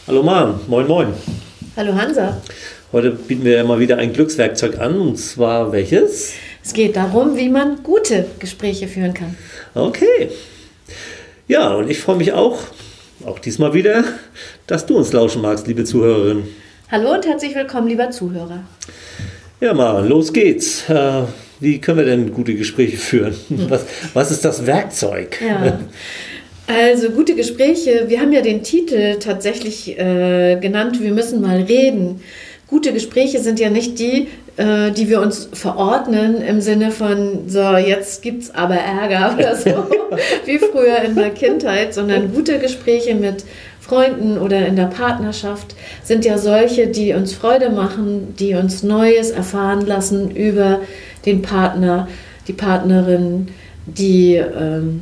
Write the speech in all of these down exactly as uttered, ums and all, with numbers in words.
Hallo Maren, moin moin. Hallo Hansa. Heute bieten wir ja mal wieder ein Glückswerkzeug an, und zwar welches? Es geht darum, wie man gute Gespräche führen kann. Okay. Ja, und ich freue mich auch, auch diesmal wieder, dass du uns lauschen magst, liebe Zuhörerin. Hallo und herzlich willkommen, lieber Zuhörer. Ja Maren, los geht's. Äh, wie können wir denn gute Gespräche führen? Was, was ist das Werkzeug? Ja. Also gute Gespräche, wir haben ja den Titel tatsächlich äh, genannt, wir müssen mal reden. Gute Gespräche sind ja nicht die, äh, die wir uns verordnen im Sinne von, so jetzt gibt's aber Ärger oder so, wie früher in der Kindheit, sondern gute Gespräche mit Freunden oder in der Partnerschaft sind ja solche, die uns Freude machen, die uns Neues erfahren lassen über den Partner, die Partnerin, die ähm,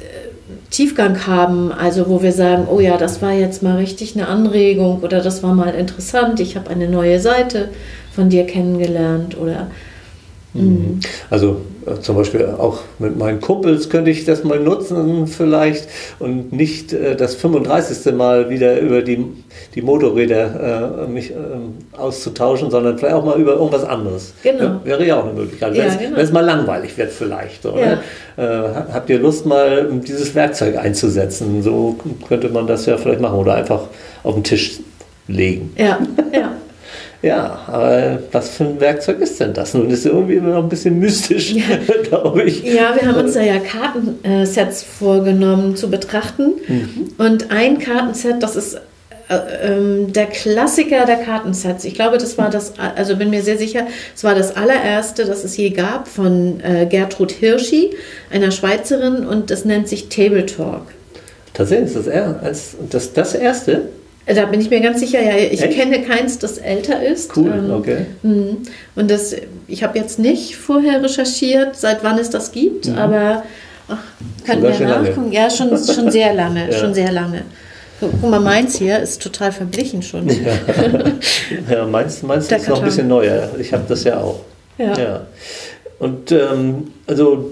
Tiefgang haben, also wo wir sagen, oh ja, das war jetzt mal richtig eine Anregung oder das war mal interessant, ich habe eine neue Seite von dir kennengelernt oder Mhm. Also äh, zum Beispiel auch mit meinen Kumpels könnte ich das mal nutzen vielleicht und nicht äh, das fünfunddreißigste Mal wieder über die, die Motorräder äh, mich äh, auszutauschen, sondern vielleicht auch mal über irgendwas anderes. Genau. Ja, wäre ja auch eine Möglichkeit, wenn, Ja, es, genau. wenn es mal langweilig wird vielleicht. So, Ja. ne? äh, habt ihr Lust mal dieses Werkzeug einzusetzen? So könnte man das ja vielleicht machen oder einfach auf den Tisch legen. ja, ja. Ja, aber was für ein Werkzeug ist denn das? Nun ist es irgendwie immer noch ein bisschen mystisch, Ja. glaube ich. Ja, wir haben uns da ja Kartensets vorgenommen zu betrachten. Mhm. Und ein Kartenset, das ist äh, ähm, der Klassiker der Kartensets. Ich glaube, das war das, also bin mir sehr sicher, es war das allererste, das es je gab von äh, Gertrud Hirschi, einer Schweizerin, und das nennt sich Table Talk. Tatsächlich ist das, er- als- das das erste? Da bin ich mir ganz sicher, ja, ich Echt? kenne keins, das älter ist. Cool, Ähm, okay. mh. Und das, ich habe jetzt nicht vorher recherchiert, seit wann es das gibt, Mhm. aber ach, können Sogar wir schon lange. nachgucken. Ja, schon, schon sehr lange, Ja. schon sehr lange. Guck mal, meins hier ist total verblichen schon. Ja, meins, meins Der ist noch ein Karton. bisschen neuer. Ich habe das ja auch. Ja. Ja. Und ähm, also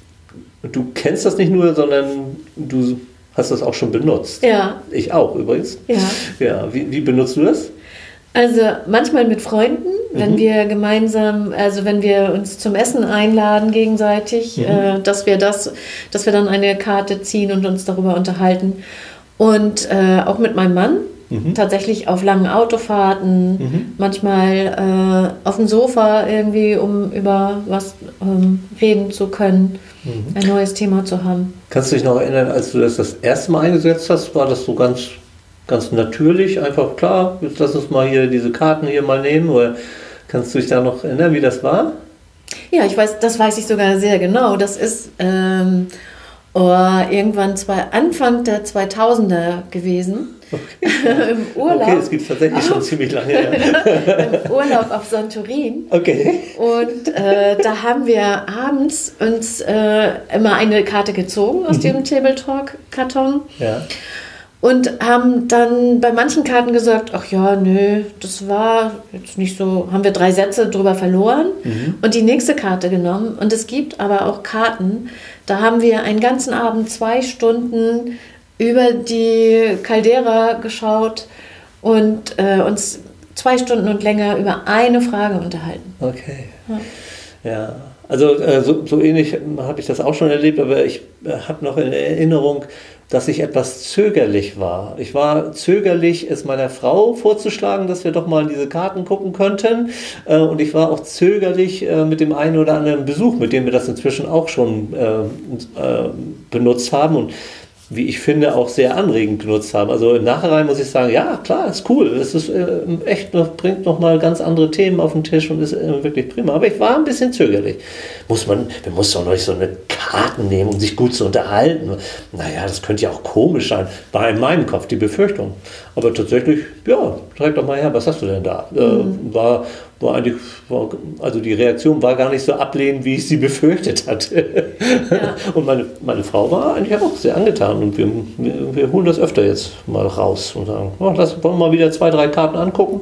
du kennst das nicht nur, sondern du hast das auch schon benutzt. Ja, Ich auch übrigens. ja. Ja, wie, wie benutzt du das? Also manchmal mit Freunden, wenn Mhm. wir gemeinsam, also wenn wir uns zum Essen einladen gegenseitig, Mhm. äh, dass wir das, dass wir dann eine Karte ziehen und uns darüber unterhalten. Und äh, auch mit meinem Mann, Mhm. tatsächlich auf langen Autofahrten, Mhm. manchmal äh, auf dem Sofa irgendwie, um über was ähm, reden zu können, Mhm. ein neues Thema zu haben. Kannst du dich noch erinnern, als du das das erste Mal eingesetzt hast, war das so ganz, ganz natürlich, einfach klar, jetzt lass uns mal hier diese Karten hier mal nehmen, oder kannst du dich da noch erinnern, wie das war? Ja, ich weiß, das weiß ich sogar sehr genau. Das ist ähm, oh, irgendwann zwei, Anfang der zweitausender gewesen. Im Urlaub. Okay, es gibt tatsächlich schon ziemlich lange her. Im Urlaub auf Santorin. Okay. Und äh, da haben wir abends uns äh, immer eine Karte gezogen aus dem Table Talk Karton Ja. und haben dann bei manchen Karten gesagt, ach ja, nö, das war jetzt nicht so, haben wir drei Sätze drüber verloren Mhm. und die nächste Karte genommen. Und es gibt aber auch Karten, da haben wir einen ganzen Abend zwei Stunden über die Caldera geschaut und äh, uns zwei Stunden und länger über eine Frage unterhalten. Okay. Ja. Ja, also äh, so, so ähnlich habe ich das auch schon erlebt, aber ich äh, habe noch in Erinnerung, dass ich etwas zögerlich war. Ich war zögerlich, es meiner Frau vorzuschlagen, dass wir doch mal in diese Karten gucken könnten. Äh, und ich war auch zögerlich äh, mit dem einen oder anderen Besuch, mit dem wir das inzwischen auch schon äh, äh, benutzt haben. Und wie ich finde, auch sehr anregend genutzt haben. Also im Nachhinein muss ich sagen, ja, klar, ist cool. Es ist äh, echt noch, bringt nochmal ganz andere Themen auf den Tisch und ist äh, wirklich prima. Aber ich war ein bisschen zögerlich. Muss man, man muss doch noch nicht so eine Karten nehmen, um sich gut zu unterhalten. Naja, das könnte ja auch komisch sein. War in meinem Kopf die Befürchtung. Aber tatsächlich, ja, zeig doch mal her, was hast du denn da? Mhm. Äh, war, war eigentlich, war, also die Reaktion war gar nicht so ablehnend, wie ich sie befürchtet hatte. Ja. Und meine, meine Frau war eigentlich auch sehr angetan und wir, wir, wir holen das öfter jetzt mal raus und sagen, oh, lass, wollen wir mal wieder zwei, drei Karten angucken.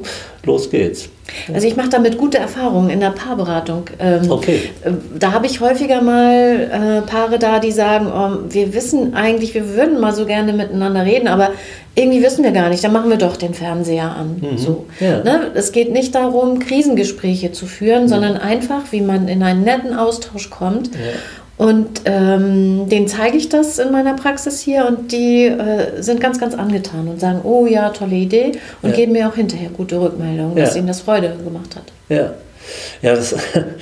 los geht's. Also ich mache damit gute Erfahrungen in der Paarberatung. Ähm, okay. Da habe ich häufiger mal äh, Paare da, die sagen, oh, wir wissen eigentlich, wir würden mal so gerne miteinander reden, aber irgendwie wissen wir gar nicht, dann machen wir doch den Fernseher an. Mhm. So. Ja. Ne? Es geht nicht darum, Krisengespräche zu führen, mhm. sondern einfach, wie man in einen netten Austausch kommt. Ja. Und ähm, denen zeige ich das in meiner Praxis hier und die äh, sind ganz, ganz angetan und sagen, oh ja, tolle Idee und ja. geben mir auch hinterher gute Rückmeldungen, dass ja. ihnen das Freude gemacht hat. Ja, ja das,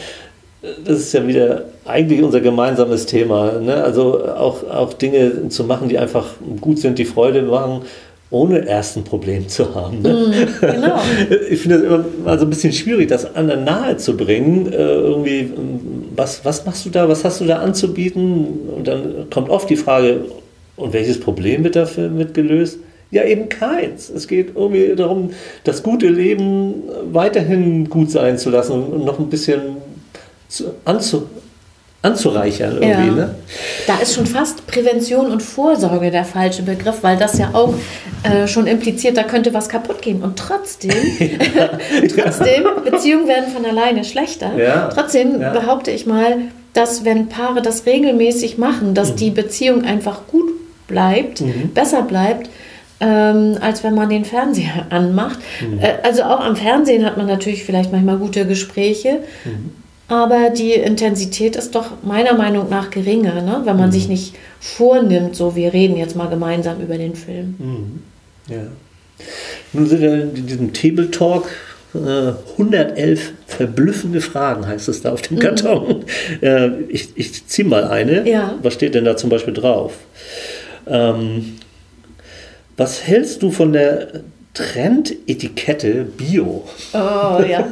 das ist ja wieder eigentlich unser gemeinsames Thema. Ne? Also auch, auch Dinge zu machen, die einfach gut sind, die Freude machen, ohne erst ein Problem zu haben. Ne? Mm, genau. Ich finde es immer mal so ein bisschen schwierig, das anderen nahe zu bringen. Äh, irgendwie, was, was machst du da, was hast du da anzubieten? Und dann kommt oft die Frage, und welches Problem wird dafür mit gelöst? Ja, eben keins. Es geht irgendwie darum, das gute Leben weiterhin gut sein zu lassen und noch ein bisschen zu, anzu, anzureichern irgendwie. Ja. Ne? Da ist schon fast Prävention und Vorsorge der falsche Begriff, weil das ja auch äh, schon impliziert, da könnte was kaputt gehen. Und trotzdem, ja. trotzdem Beziehungen werden von alleine schlechter. Ja. Trotzdem ja. behaupte ich mal, dass wenn Paare das regelmäßig machen, dass mhm. die Beziehung einfach gut bleibt, mhm. besser bleibt, ähm, als wenn man den Fernseher anmacht. Mhm. Äh, also auch am Fernsehen hat man natürlich vielleicht manchmal gute Gespräche, mhm. aber die Intensität ist doch meiner Meinung nach geringer, ne? Wenn man mhm. sich nicht vornimmt, so wir reden jetzt mal gemeinsam über den Film. Mhm. Ja. Nun sind ja in diesem Table Talk äh, hundertelf verblüffende Fragen, heißt es da auf dem Karton. Mhm. Äh, ich ich ziehe mal eine. Ja. Was steht denn da zum Beispiel drauf? Ähm, was hältst du von der Trendetikette Bio? Oh, ja.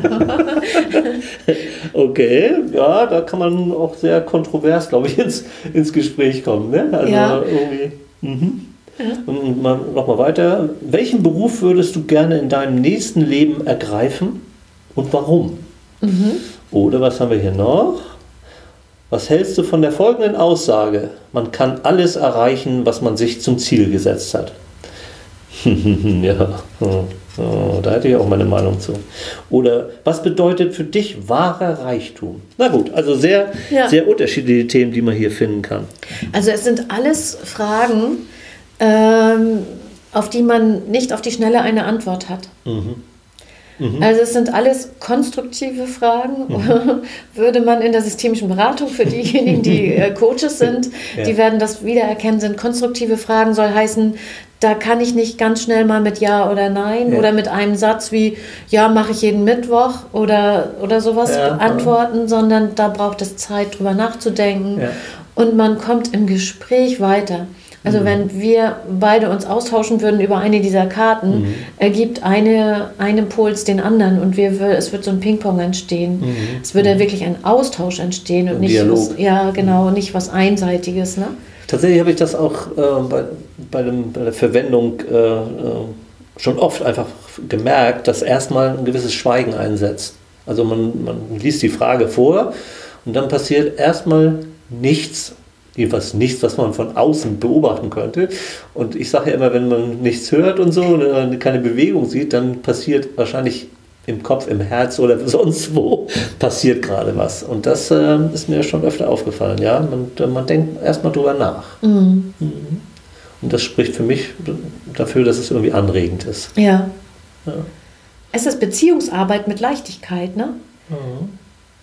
Okay, ja, da kann man auch sehr kontrovers, glaube ich, ins, ins Gespräch kommen. Ne? Also ja. irgendwie. Mhm. Ja. Und mal, noch mal weiter. Welchen Beruf würdest du gerne in deinem nächsten Leben ergreifen und warum? Mhm. Oder was haben wir hier noch? Was hältst du von der folgenden Aussage? Man kann alles erreichen, was man sich zum Ziel gesetzt hat. Ja, oh, da hätte ich auch meine Meinung zu. Oder was bedeutet für dich wahrer Reichtum? Na gut, also sehr, ja. sehr unterschiedliche Themen, die man hier finden kann. Also es sind alles Fragen, ähm, auf die man nicht auf die Schnelle eine Antwort hat. Mhm. Mhm. Also es sind alles konstruktive Fragen, mhm. würde man in der systemischen Beratung für diejenigen, die äh, Coaches sind, ja. die werden das wiedererkennen, sind konstruktive Fragen, soll heißen, da kann ich nicht ganz schnell mal mit Ja oder Nein ja. oder mit einem Satz wie Ja, mache ich jeden Mittwoch oder, oder sowas ja. antworten, sondern da braucht es Zeit, drüber nachzudenken ja. und man kommt im Gespräch weiter. Also mhm. wenn wir beide uns austauschen würden über eine dieser Karten, mhm. ergibt eine, ein Impuls den anderen und wir, es wird so ein Ping-Pong entstehen. Mhm. Es würde mhm. wirklich ein Austausch entstehen und ein nicht was, ja, genau, nicht was Einseitiges. Ne? Tatsächlich habe ich das auch äh, bei, bei, dem, bei der Verwendung äh, schon oft einfach gemerkt, dass erstmal ein gewisses Schweigen einsetzt. Also man, man liest die Frage vor und dann passiert erstmal nichts. Jedenfalls nichts, was man von außen beobachten könnte. Und ich sage ja immer, wenn man nichts hört und so, und keine Bewegung sieht, dann passiert wahrscheinlich im Kopf, im Herz oder sonst wo, passiert gerade was. Und das äh, ist mir schon öfter aufgefallen. Ja? Man, man denkt erstmal drüber nach. Mhm. Und das spricht für mich dafür, dass es irgendwie anregend ist. Ja. ja. Es ist Beziehungsarbeit mit Leichtigkeit, ne? Mhm.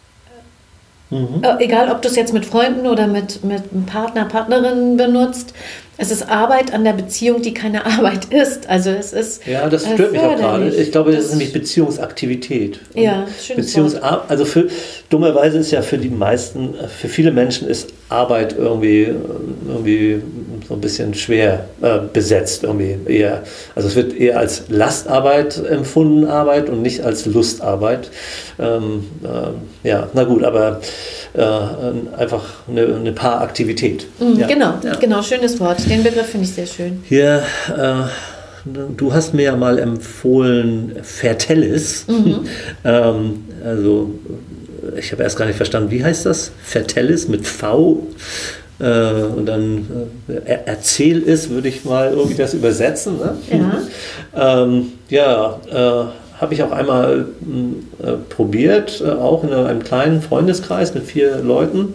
Mhm. Egal, ob du es jetzt mit Freunden oder mit, mit einem Partner, Partnerin benutzt. Es ist Arbeit an der Beziehung, die keine Arbeit ist. Also es ist ja, das stört mich auch gerade. Ich glaube, das, das ist nämlich Beziehungsaktivität. Ja, schönes Beziehungs Wort. Also für, dummerweise ist ja für die meisten, für viele Menschen ist Arbeit irgendwie, irgendwie so ein bisschen schwer äh, besetzt. Irgendwie eher. Also es wird eher als Lastarbeit empfunden, Arbeit, und nicht als Lustarbeit. Ähm, äh, ja, na gut, aber äh, einfach eine, eine Paaraktivität. Mhm, ja. Genau, ja. genau, schönes Wort. Den Begriff finde ich sehr schön. Hier, äh, du hast mir ja mal empfohlen Fertellis. Mhm. ähm, also ich habe erst gar nicht verstanden, wie heißt das? Fertellis mit V. Äh, und dann äh, erzähl es, würde ich mal irgendwie das übersetzen. Ne? Ja. ähm, ja, äh, habe ich auch einmal äh, probiert, äh, auch in einem kleinen Freundeskreis mit vier Leuten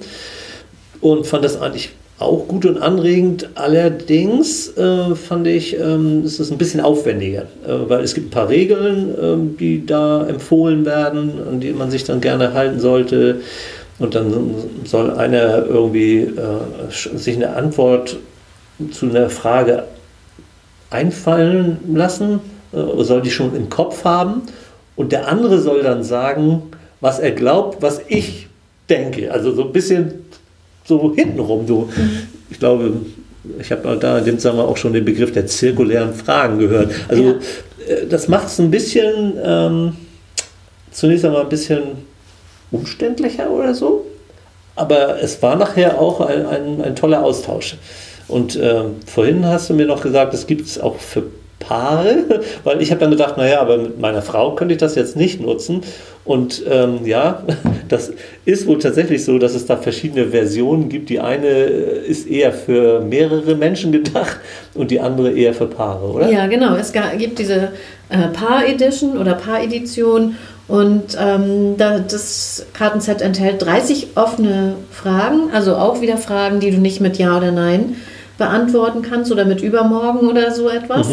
und fand das eigentlich auch gut und anregend. Allerdings äh, fand ich, ähm, es ist ein bisschen aufwendiger, äh, weil es gibt ein paar Regeln, äh, die da empfohlen werden, an die man sich dann gerne halten sollte. Und dann soll einer irgendwie äh, sich eine Antwort zu einer Frage einfallen lassen, äh, soll die schon im Kopf haben. Und der andere soll dann sagen, was er glaubt, was ich denke. Also so ein bisschen so hintenrum. So. Ich glaube, ich habe da in dem Zusammenhang auch schon den Begriff der zirkulären Fragen gehört. Also ja. Das macht es ein bisschen, ähm, zunächst einmal ein bisschen umständlicher oder so. Aber es war nachher auch ein, ein, ein toller Austausch. Und ähm, vorhin hast du mir noch gesagt, es gibt es auch für Paare, weil ich habe dann gedacht, naja, aber mit meiner Frau könnte ich das jetzt nicht nutzen. Und ähm, ja, das ist wohl tatsächlich so, dass es da verschiedene Versionen gibt. Die eine ist eher für mehrere Menschen gedacht und die andere eher für Paare, oder? Ja, genau. Es gibt diese äh, Paar-Edition oder Paar-Edition und ähm, da, das Kartenset enthält dreißig offene Fragen, also auch wieder Fragen, die du nicht mit Ja oder Nein beantworten kannst oder mit Übermorgen oder so etwas.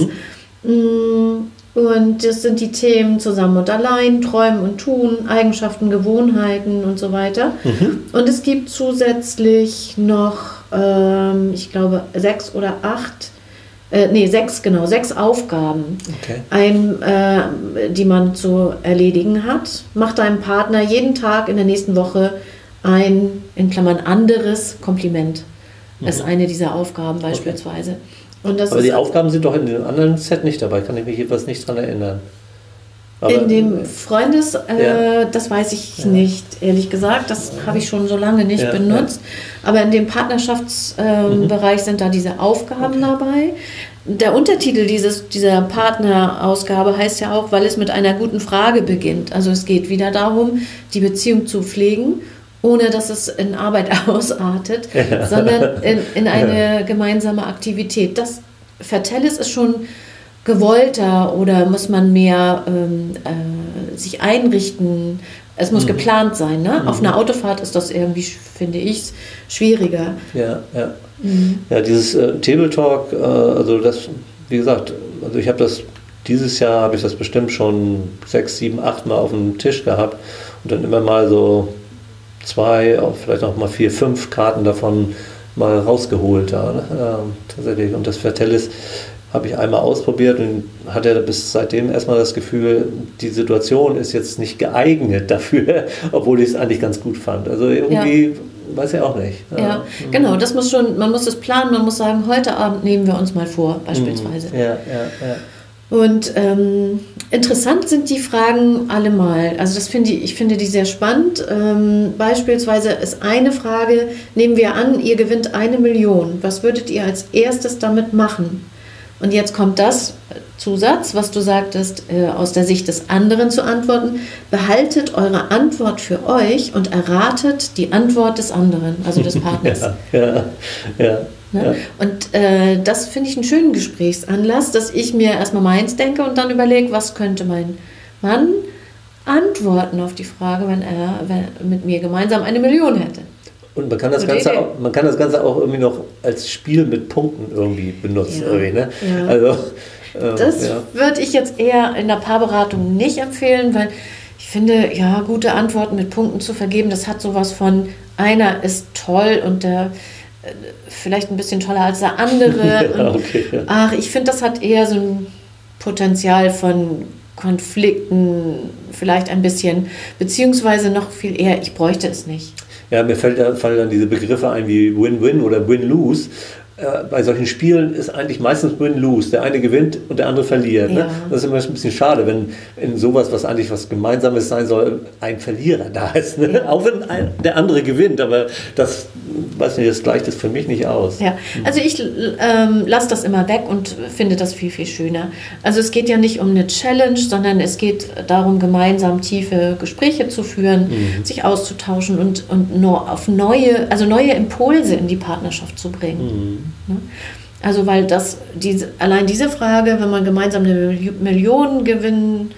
Mhm. Und das sind die Themen zusammen und allein, Träumen und Tun, Eigenschaften, Gewohnheiten und so weiter. Mhm. Und es gibt zusätzlich noch, ähm, ich glaube, sechs oder acht, äh, nee, sechs, genau, sechs Aufgaben, okay. ein, äh, die man zu erledigen hat. Macht deinem Partner jeden Tag in der nächsten Woche ein, in Klammern, anderes Kompliment. Das ist eine dieser Aufgaben beispielsweise. Okay. Und das aber ist die Aufgaben sind doch in dem anderen Set nicht dabei, kann ich mich jedenfalls nicht dran erinnern. Aber in dem Freundes, äh, ja. das weiß ich ja. nicht, ehrlich gesagt, das ja. habe ich schon so lange nicht ja. benutzt. Ja. Aber in dem Partnerschaftsbereich äh, mhm. sind da diese Aufgaben okay. dabei. Der Untertitel dieses, dieser Partnerausgabe heißt ja auch, weil es mit einer guten Frage beginnt. Also es geht wieder darum, die Beziehung zu pflegen, ohne dass es in Arbeit ausartet, ja. sondern in, in eine ja. gemeinsame Aktivität. Das Vertellis ist schon gewollter oder muss man mehr ähm, äh, sich einrichten. Es muss mhm. geplant sein. Ne? Mhm. Auf einer Autofahrt ist das irgendwie, finde ich, schwieriger. Ja, ja. Mhm. Ja, dieses äh, Table Talk, äh, also das, wie gesagt, also ich habe das, dieses Jahr habe ich das bestimmt schon sechs, sieben, acht Mal auf dem Tisch gehabt und dann immer mal so zwei, vielleicht auch mal vier, fünf Karten davon mal rausgeholt. Ja, ne? ja, tatsächlich. Und das Vertellis habe ich einmal ausprobiert und hatte bis seitdem erstmal das Gefühl, die Situation ist jetzt nicht geeignet dafür, obwohl ich es eigentlich ganz gut fand. Also irgendwie, ja. weiß ich auch nicht. Ja, ja. Mhm. Genau, das muss schon, man muss es planen, man muss sagen, heute Abend nehmen wir uns mal vor, beispielsweise. Mhm. Ja, ja, ja. Und ähm, interessant sind die Fragen allemal. Also das finde ich, ich finde die sehr spannend. Ähm, beispielsweise ist eine Frage, nehmen wir an, ihr gewinnt eine Million. Was würdet ihr als erstes damit machen? Und jetzt kommt das Zusatz, was du sagtest, äh, aus der Sicht des anderen zu antworten. Behaltet eure Antwort für euch und erratet die Antwort des anderen, also des Partners. ja, ja, ja. Ne? Ja. Und äh, das finde ich einen schönen Gesprächsanlass, dass ich mir erstmal meins denke und dann überlege, was könnte mein Mann antworten auf die Frage, wenn er wenn, mit mir gemeinsam eine Million hätte. Und man kann, das Ganze auch, man kann das Ganze auch irgendwie noch als Spiel mit Punkten irgendwie benutzen. Ja. Irgendwie, ne? Ja. Also, ähm, das ja. würde ich jetzt eher in der Paarberatung nicht empfehlen, weil ich finde, ja, gute Antworten mit Punkten zu vergeben, das hat sowas von, einer ist toll und der vielleicht ein bisschen toller als der andere. ja, okay, ja. Ach, ich finde, das hat eher so ein Potenzial von Konflikten, vielleicht ein bisschen, beziehungsweise noch viel eher, ich bräuchte es nicht. Ja, mir fällt, fallen dann diese Begriffe ein wie Win-Win oder Win-Lose. Äh, bei solchen Spielen ist eigentlich meistens Win-Lose. Der eine gewinnt und der andere verliert. Ja. Ne? Das ist immer ein bisschen schade, wenn in sowas, was eigentlich was Gemeinsames sein soll, ein Verlierer da ist. Ne? Ja. Auch wenn ein, der andere gewinnt, aber das, weiß nicht, das gleicht es für mich nicht aus. Ja, also ich ähm, lasse das immer weg und finde das viel, viel schöner. Also es geht ja nicht um eine Challenge, sondern es geht darum, gemeinsam tiefe Gespräche zu führen, mhm. sich auszutauschen und, und nur auf neue, also neue Impulse in die Partnerschaft zu bringen. Mhm. Also weil das, diese, allein diese Frage, wenn man gemeinsam eine Million gewinnen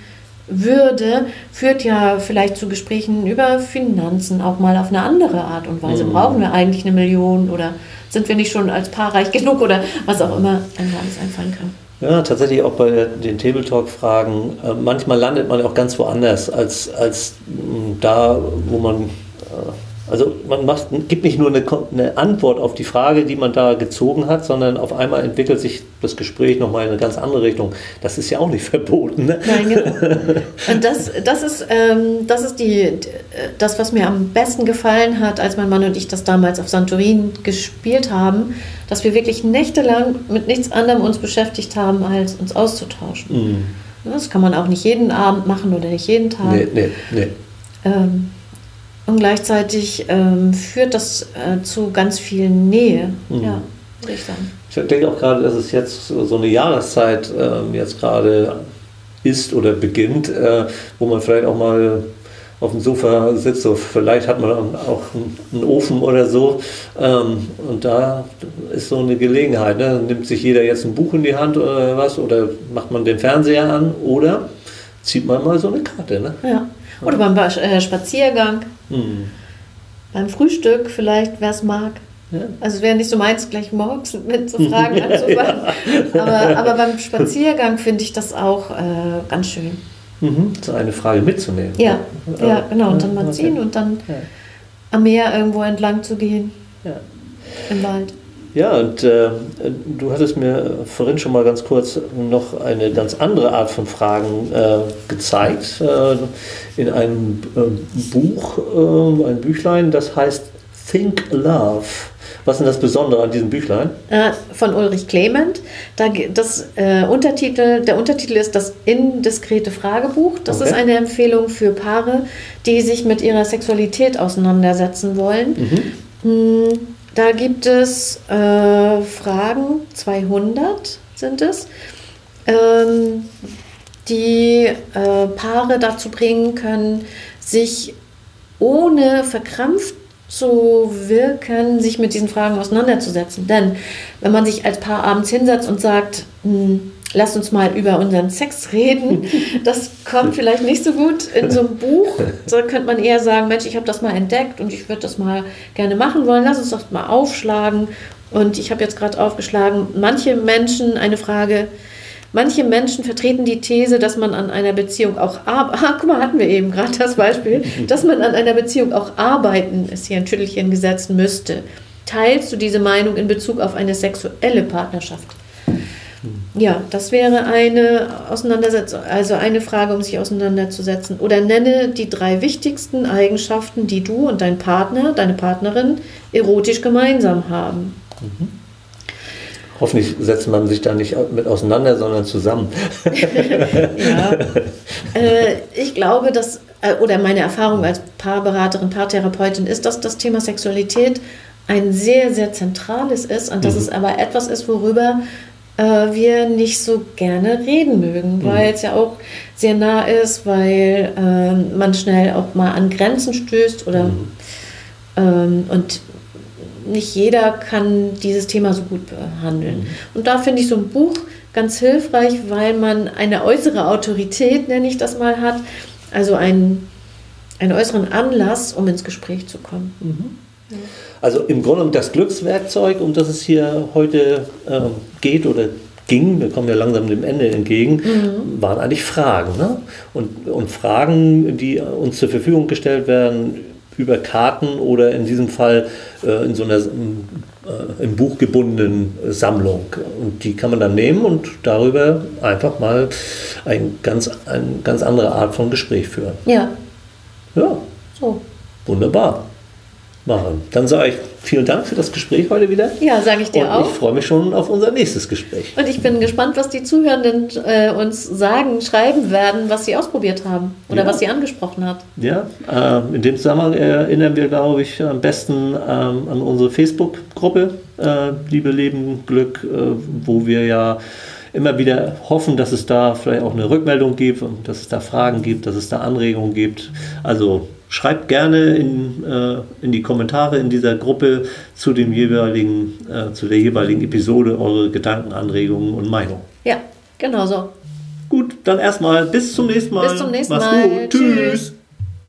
würde, führt ja vielleicht zu Gesprächen über Finanzen, auch mal auf eine andere Art und Weise. Mhm. Brauchen wir eigentlich eine Million oder sind wir nicht schon als Paar reich genug oder was auch immer einem alles einfallen kann. Ja, tatsächlich auch bei den Tabletalk-Fragen. Äh, manchmal landet man auch ganz woanders als, als mh, da, wo man... Äh, Also man macht, gibt nicht nur eine, eine Antwort auf die Frage, die man da gezogen hat, sondern auf einmal entwickelt sich das Gespräch nochmal in eine ganz andere Richtung. Das ist ja auch nicht verboten. Ne? Nein, genau. Und das, das, ist, ähm, das ist die, das, was mir am besten gefallen hat, als mein Mann und ich das damals auf Santorin gespielt haben, dass wir wirklich nächtelang mit nichts anderem uns beschäftigt haben, als uns auszutauschen. Mhm. Das kann man auch nicht jeden Abend machen oder nicht jeden Tag. Nee, nee, nee. Ähm, Und gleichzeitig ähm, führt das äh, zu ganz viel Nähe. Mhm. Ja, würde ich sagen. Ich denke auch gerade, dass es jetzt so eine Jahreszeit äh, jetzt gerade ist oder beginnt, äh, wo man vielleicht auch mal auf dem Sofa sitzt. So, vielleicht hat man auch einen Ofen oder so. Ähm, und da ist so eine Gelegenheit. Ne? Nimmt sich jeder jetzt ein Buch in die Hand oder was? Oder macht man den Fernseher an? Oder zieht man mal so eine Karte. Ne? Ja. Oder beim Spaziergang, hm. beim Frühstück vielleicht, wer es mag. Ja. Also es wäre nicht so meins, gleich morgens mit so Fragen anzufangen. ja. aber, aber beim Spaziergang finde ich das auch äh, ganz schön. Mhm. So eine Frage mitzunehmen. Ja, ja, ja genau. Und dann mal ziehen und dann ja. am Meer irgendwo entlang zu gehen. Ja. Im Wald. Ja, und äh, du hattest mir vorhin schon mal ganz kurz noch eine ganz andere Art von Fragen äh, gezeigt, äh, in einem äh, Buch, äh, ein Büchlein, das heißt Think Love. Was ist denn das Besondere an diesem Büchlein? Äh, von Ulrich Clement. Da, das, äh, Untertitel, der Untertitel ist das indiskrete Fragebuch. Das okay. ist eine Empfehlung für Paare, die sich mit ihrer Sexualität auseinandersetzen wollen. Mhm. Hm, Da gibt es äh, Fragen, zweihundert sind es, ähm, die äh, Paare dazu bringen können, sich ohne verkrampft zu wirken, sich mit diesen Fragen auseinanderzusetzen. Denn wenn man sich als Paar abends hinsetzt und sagt, lasst uns mal über unseren Sex reden, das kommt vielleicht nicht so gut in so einem Buch. Da könnte man eher sagen, Mensch, ich habe das mal entdeckt und ich würde das mal gerne machen wollen. Lass uns das mal aufschlagen. Und ich habe jetzt gerade aufgeschlagen, manche Menschen, eine Frage, manche Menschen vertreten die These, dass man an einer Beziehung auch arbeiten, ah, guck mal, hatten wir eben gerade das Beispiel, dass man an einer Beziehung auch arbeiten, ist hier ein Tüttelchen gesetzt, müsste. Teilst du diese Meinung in Bezug auf eine sexuelle Partnerschaft? Ja, das wäre eine Auseinandersetzung, also eine Frage, um sich auseinanderzusetzen. Oder nenne die drei wichtigsten Eigenschaften, die du und dein Partner, deine Partnerin erotisch gemeinsam haben. Mhm. Hoffentlich setzt man sich da nicht mit auseinander, sondern zusammen. ja. Äh, ich glaube, dass, oder meine Erfahrung als Paarberaterin, Paartherapeutin ist, dass das Thema Sexualität ein sehr, sehr zentrales ist und dass mhm. es aber etwas ist, worüber äh, wir nicht so gerne reden mögen, mhm. weil es ja auch sehr nah ist, weil äh, man schnell auch mal an Grenzen stößt oder mhm. ähm, und nicht jeder kann dieses Thema so gut behandeln. Mhm. Und da finde ich so ein Buch ganz hilfreich, weil man eine äußere Autorität, nenne ich das mal, hat, also einen, einen äußeren Anlass, um ins Gespräch zu kommen. Mhm. Ja. Also im Grunde das Glückswerkzeug, um das es hier heute äh, geht oder ging, wir kommen ja langsam dem Ende entgegen, mhm. waren eigentlich Fragen. Ne? Und, und Fragen, die uns zur Verfügung gestellt werden, über Karten oder in diesem Fall äh, in so einer äh, im Buch gebundenen Sammlung. Und die kann man dann nehmen und darüber einfach mal ein ganz, eine ganz andere Art von Gespräch führen. Ja. Ja. So. Wunderbar. Machen. Dann sage ich vielen Dank für das Gespräch heute wieder. Ja, sage ich dir und auch. Ich freue mich schon auf unser nächstes Gespräch. Und ich bin gespannt, was die Zuhörenden äh, uns sagen, schreiben werden, was sie ausprobiert haben oder ja. was sie angesprochen hat. Ja, äh, in dem Zusammenhang erinnern wir, glaube ich, am besten äh, an unsere Facebook-Gruppe äh, Liebe, Leben, Glück, äh, wo wir ja immer wieder hoffen, dass es da vielleicht auch eine Rückmeldung gibt und dass es da Fragen gibt, dass es da Anregungen gibt. Also schreibt gerne in, äh, in die Kommentare in dieser Gruppe zu dem jeweiligen, äh, zu der jeweiligen Episode eure Gedanken, Anregungen und Meinungen. Ja, genau so. Gut. dann erstmal bis zum nächsten Mal. Bis zum nächsten Mach's Mal. gut. Tschüss. Tschüss.